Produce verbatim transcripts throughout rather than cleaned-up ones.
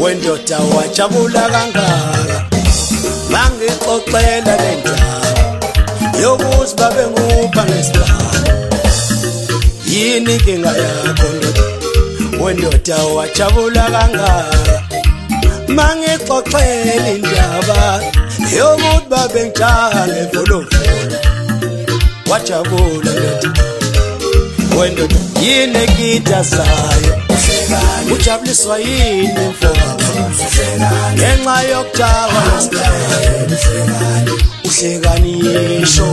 wendoda wajabula kangaka mangixoxela lendaba yokuthi babe ngupha ngesibani yini inkinga yakho ndoda wendoda wajabula kangaka mangixoxela indaba yokuthi babe ngijale evolovolo wajabula ndoda wendoda yini ekitazayo ujabuliswa yini mfowethu ngenxa yokujawa uhlekani yisho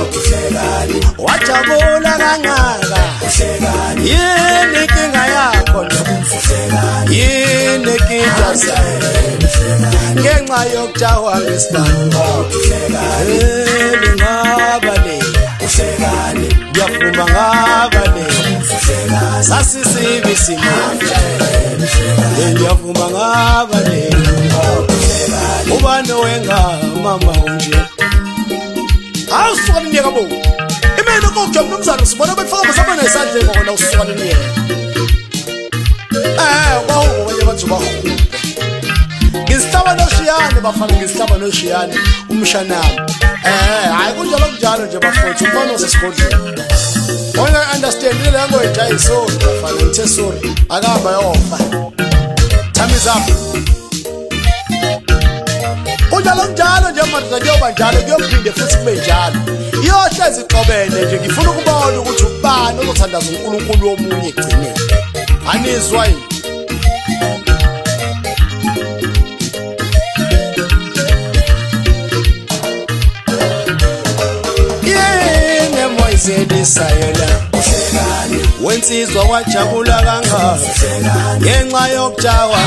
wajabula kangaka yini inkinga yakho yini ekitazayo ngenxa yokujawa ngesibani ngaba le ngiyafuma ngaba le sasisibi simanje ngiyavuma ngaba le ubani wenga mama unje awusukani nyeka bo imene kokujama nomzana sibona befaka basabana esandle ngona usukani nyeka eh kwawo banye bathu bakhulu ngisitaba noshiyane bafana ngisitaba noshiyane umshanami eh hayi kunjalo kunjalo nje bafowethu umfana osesigodlweni wona understand le language ayiso bafana ngithe sorry akahamba yofa time is up kunjalo njalo nje manje kuyoba njalo kuyophinde futhi kube njalo iyohlezi iqobene nje ngifuna ukubona ukuthi ubani ozothandaza uNkulunkulu womunye egcineni anizwa yini Zedisayela wensizwa wajabula kangaka ngenxa yokujawa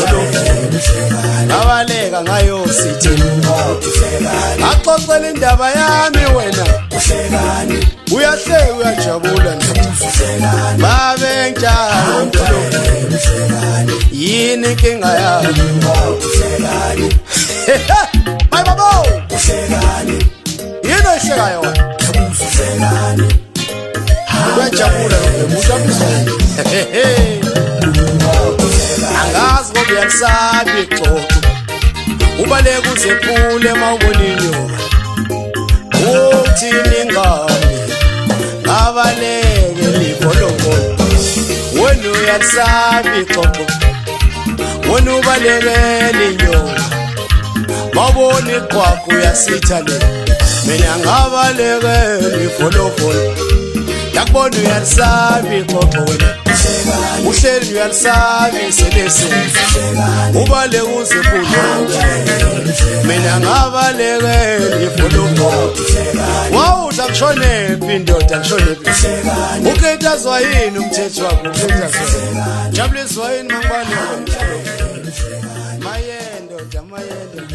ngabaleka ngayo sithi axoxela indaba yami wena uyahle uyajabula babe njalo yini inkinga yakho ay babo yini oshekayo uyajabula nobujabulisa angazi ngoba uyasabi ixoxo ubaleka uzephule mawuboniyo uthini ngami ngabaleke livolongolo wena uyasabi ixoxo wena ubaleke linyoka mawuboni kwakho uyasitha le mina ngabaleke livolovolo yakubona uyalisabi ixoxo wena uhleli uyalisabi selese ubale uzephule mina ngabaleke livolovolo wawudla kushonephi indoda kushonephi uketazwa yini umthetho wakho uketazwa jabuliswa yini mangibaleke mayendo jamayendo